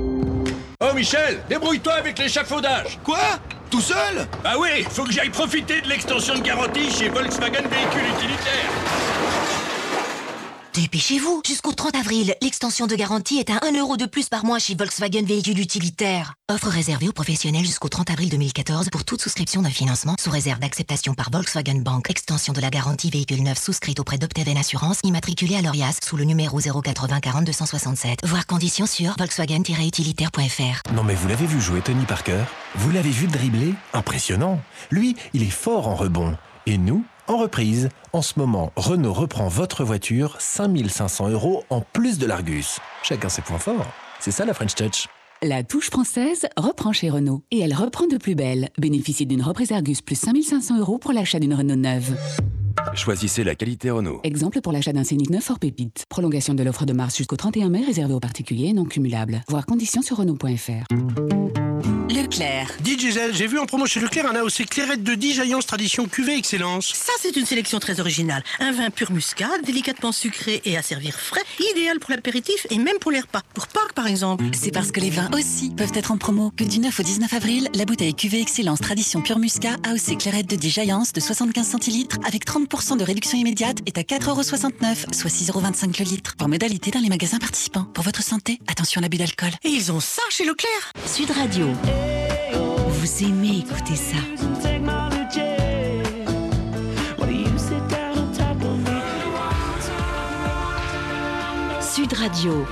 Oh Michel, débrouille-toi avec l'échafaudage. Quoi? Tout seul? Bah oui, faut que j'aille profiter de l'extension de garantie chez Volkswagen Véhicules Utilitaires. Dépêchez-vous, jusqu'au 30 avril, l'extension de garantie est à 1 euro de plus par mois chez Volkswagen Véhicules Utilitaires. Offre réservée aux professionnels jusqu'au 30 avril 2014 pour toute souscription d'un financement sous réserve d'acceptation par Volkswagen Bank. Extension de la garantie véhicule neuf souscrite auprès d'Opteven Assurance, immatriculée à l'ORIAS sous le numéro 080 40 267. Voir conditions sur volkswagen-utilitaire.fr. Non mais vous l'avez vu jouer Tony Parker? Vous l'avez vu dribbler? Impressionnant. Lui, il est fort en rebond. Et nous, en reprise. En ce moment, Renault reprend votre voiture 5 500 € en plus de l'Argus. Chacun ses points forts. C'est ça la French Touch. La touche française reprend chez Renault. Et elle reprend de plus belle. Bénéficiez d'une reprise Argus plus 5 500 € pour l'achat d'une Renault neuve. Choisissez la qualité Renault. Exemple pour l'achat d'un Scénic neuf hors pépite. Prolongation de l'offre de mars jusqu'au 31 mai réservée aux particuliers et non cumulables. Voir conditions sur Renault.fr. Leclerc. Dis Gisèle, j'ai vu en promo chez Leclerc un AOC Clairette de Dijaillance Tradition Cuvée Excellence. Ça, c'est une sélection très originale. Un vin pur muscat, délicatement sucré et à servir frais, idéal pour l'apéritif et même pour les repas. Pour Pâques, par exemple. C'est parce que les vins aussi peuvent être en promo que du 9 au 19 avril, la bouteille Cuvée Excellence Tradition Pur Muscat AOC Clairette de Dijaillance de 75 centilitres avec 30% de réduction immédiate est à 4,69 €, soit 6,25 € le litre. Pour modalité dans les magasins participants. Pour votre santé, attention à l'abus d'alcool. Et ils ont ça chez Leclerc. Sud Radio. Vous aimez écouter ça? Sud Radio.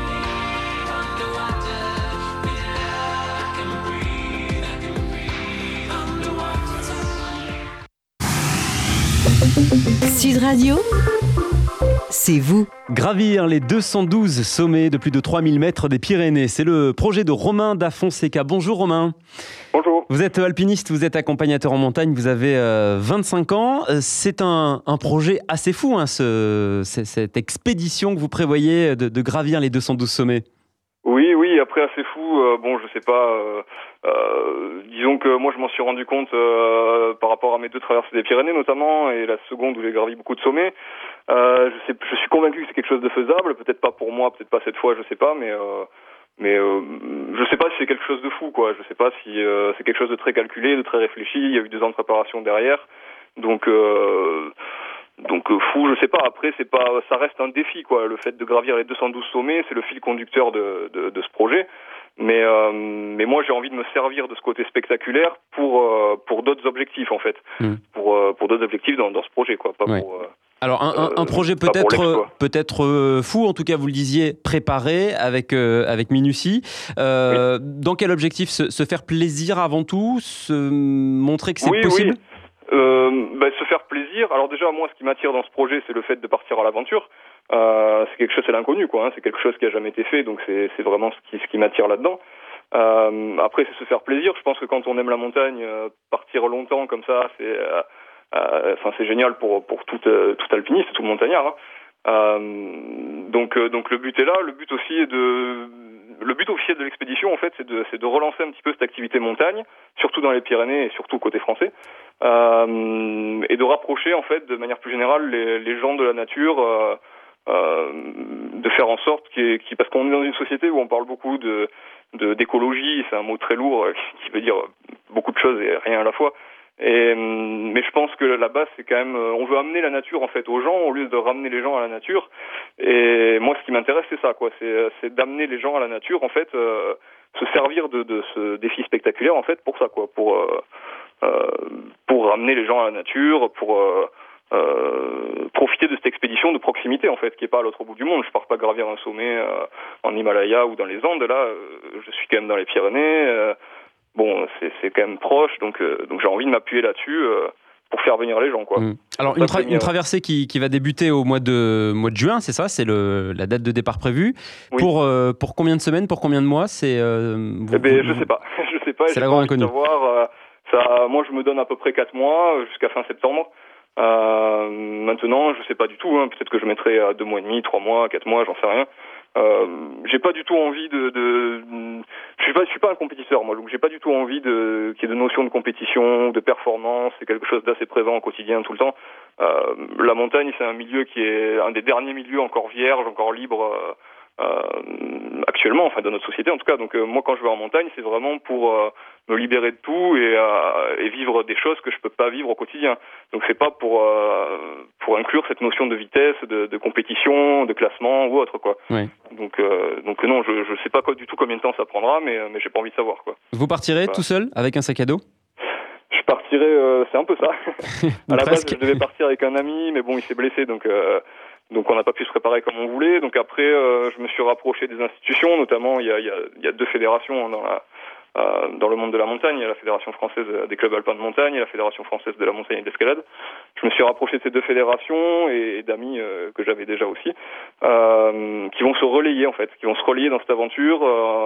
Sud Radio, c'est vous. Gravir les 212 sommets de plus de 3000 mètres des Pyrénées, c'est le projet de Romain da Fonseca. Bonjour Romain. Bonjour. Vous êtes alpiniste, vous êtes accompagnateur en montagne, vous avez 25 ans. C'est un projet assez fou, hein, cette expédition que vous prévoyez de gravir les 212 sommets. Oui, après assez fou, bon je sais pas, disons que moi je m'en suis rendu compte par rapport à mes 2 traversées des Pyrénées notamment, et la seconde où j'ai gravi beaucoup de sommets. Je suis convaincu que c'est quelque chose de faisable, peut-être pas pour moi, peut-être pas cette fois, je sais pas, mais je sais pas si c'est quelque chose de fou, quoi. Je sais pas si c'est quelque chose de très calculé, de très réfléchi. Il y a eu 2 ans de préparation derrière, donc fou, je sais pas. Après, ça reste un défi, quoi. Le fait de gravir les 212 sommets, c'est le fil conducteur de ce projet. Mais moi, j'ai envie de me servir de ce côté spectaculaire pour d'autres objectifs, en fait. Pour d'autres objectifs dans ce projet, quoi. Pas pour. Alors un projet peut-être fou, en tout cas vous le disiez, préparé avec minutie. Oui. Dans quel objectif? Se faire plaisir avant tout, se montrer que c'est possible? Se faire plaisir. Alors déjà, moi, ce qui m'attire dans ce projet, c'est le fait de partir à l'aventure. C'est quelque chose, c'est l'inconnu, quoi. Hein. C'est quelque chose qui a jamais été fait, donc c'est vraiment ce qui m'attire là-dedans. Après, c'est se faire plaisir. Je pense que quand on aime la montagne, partir longtemps comme ça, c'est génial pour tout alpiniste, tout montagnard. Hein. Donc le but est là. Le but officiel de l'expédition, en fait, c'est de relancer un petit peu cette activité montagne, surtout dans les Pyrénées et surtout côté français, et de rapprocher, en fait, de manière plus générale, les gens de la nature, de faire en sorte parce qu'on est dans une société où on parle beaucoup d'écologie, c'est un mot très lourd qui veut dire beaucoup de choses et rien à la fois. Mais je pense que la base, c'est quand même, on veut amener la nature, en fait, aux gens au lieu de ramener les gens à la nature. Et moi, ce qui m'intéresse, c'est ça, quoi. C'est d'amener les gens à la nature, en fait, se servir de ce défi spectaculaire, en fait, pour ça, quoi. Pour ramener les gens à la nature, pour profiter de cette expédition de proximité, en fait, qui est pas à l'autre bout du monde. Je pars pas gravir un sommet en Himalaya ou dans les Andes. Là, je suis quand même dans les Pyrénées. Bon, c'est quand même proche, donc j'ai envie de m'appuyer là-dessus pour faire venir les gens, quoi. Alors une traversée qui va débuter au mois de juin, c'est ça? C'est la date de départ prévue. Oui. Pour combien de semaines, pour combien de mois? Je sais pas. C'est la grande inconnue. Moi, je me donne à peu près 4 mois jusqu'à fin septembre. Maintenant, je sais pas du tout. Hein, peut-être que je mettrai à 2 mois et demi, 3 mois, 4 mois, j'en sais rien. J'ai pas du tout envie je suis pas un compétiteur, moi, donc j'ai pas du tout envie qu'il y ait de notion de compétition, de performance. C'est quelque chose d'assez présent au quotidien tout le temps. La montagne, c'est un milieu qui est un des derniers milieux encore vierge, encore libre actuellement. actuellement, enfin dans notre société en tout cas. Donc moi quand je vais en montagne, c'est vraiment pour me libérer de tout et vivre des choses que je peux pas vivre au quotidien. Donc c'est pas pour inclure cette notion de vitesse, de compétition, de classement ou autre quoi. Oui. Donc non, je sais pas du tout combien de temps ça prendra, mais j'ai pas envie de savoir quoi. Vous partirez tout seul avec un sac à dos? Je partirai, c'est un peu ça. À la base, je devais partir avec un ami, mais bon, il s'est blessé, donc on n'a pas pu se préparer comme on voulait. Donc après, je me suis rapproché des institutions, notamment il y a deux fédérations dans le monde de la montagne. Il y a la Fédération française des clubs alpins de montagne et la Fédération française de la montagne et de l'escalade. Je me suis rapproché de ces deux fédérations et d'amis que j'avais déjà aussi, qui vont se relayer en fait, qui vont se relayer dans cette aventure.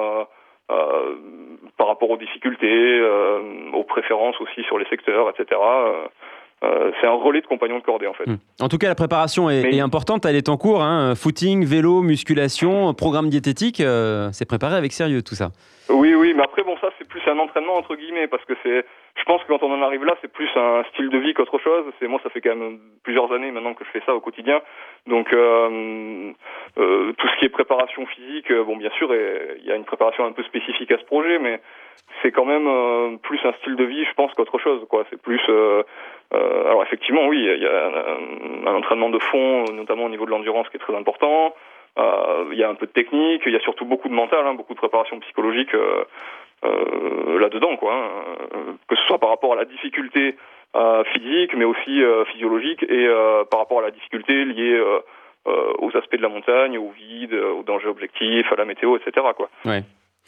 Par rapport aux difficultés, aux préférences aussi sur les secteurs, etc. C'est un relais de compagnons de cordée en fait. En tout cas, la préparation est importante, elle est en cours. Hein. Footing, vélo, musculation, programme diététique, c'est préparé avec sérieux tout ça. Oui, mais après bon, ça c'est plus un entraînement entre guillemets parce que je pense que quand on en arrive là, c'est plus un style de vie qu'autre chose. Moi, ça fait quand même plusieurs années maintenant que je fais ça au quotidien. Donc, tout ce qui est préparation physique, bon, bien sûr, il y a une préparation un peu spécifique à ce projet, mais c'est quand même plus un style de vie, je pense, qu'autre chose, quoi. C'est plus, alors effectivement, oui, il y a un entraînement de fond, notamment au niveau de l'endurance, qui est très important. Il y a un peu de technique, il y a surtout beaucoup de mental, beaucoup de préparation psychologique. Là-dedans, quoi, que ce soit par rapport à la difficulté physique, mais aussi physiologique, et par rapport à la difficulté liée aux aspects de la montagne, au vide, aux dangers objectifs, à la météo, etc. Quoi. Ouais.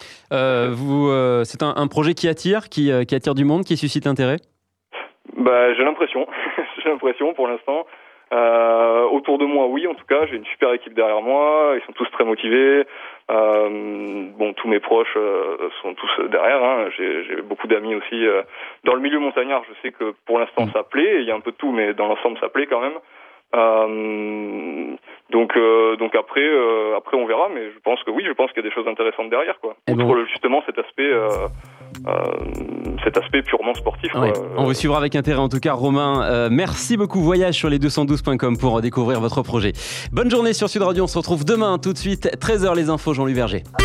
C'est un projet qui attire du monde, qui suscite l'intérêt? J'ai l'impression, pour l'instant. Autour de moi, oui, en tout cas, j'ai une super équipe derrière moi, ils sont tous très motivés. Tous mes proches sont tous derrière. Hein. J'ai beaucoup d'amis aussi dans le milieu montagnard. Je sais que pour l'instant ça plaît. Il y a un peu de tout, mais dans l'ensemble ça plaît quand même. Donc après on verra, mais je pense qu'il y a des choses intéressantes derrière, quoi. Outre justement cet aspect purement sportif. Ouais. On vous suivra avec intérêt en tout cas, Romain. Merci beaucoup. Voyage sur les212.com pour découvrir votre projet. Bonne journée sur Sud Radio. On se retrouve demain tout de suite 13h les infos. Jean-Louis Verger.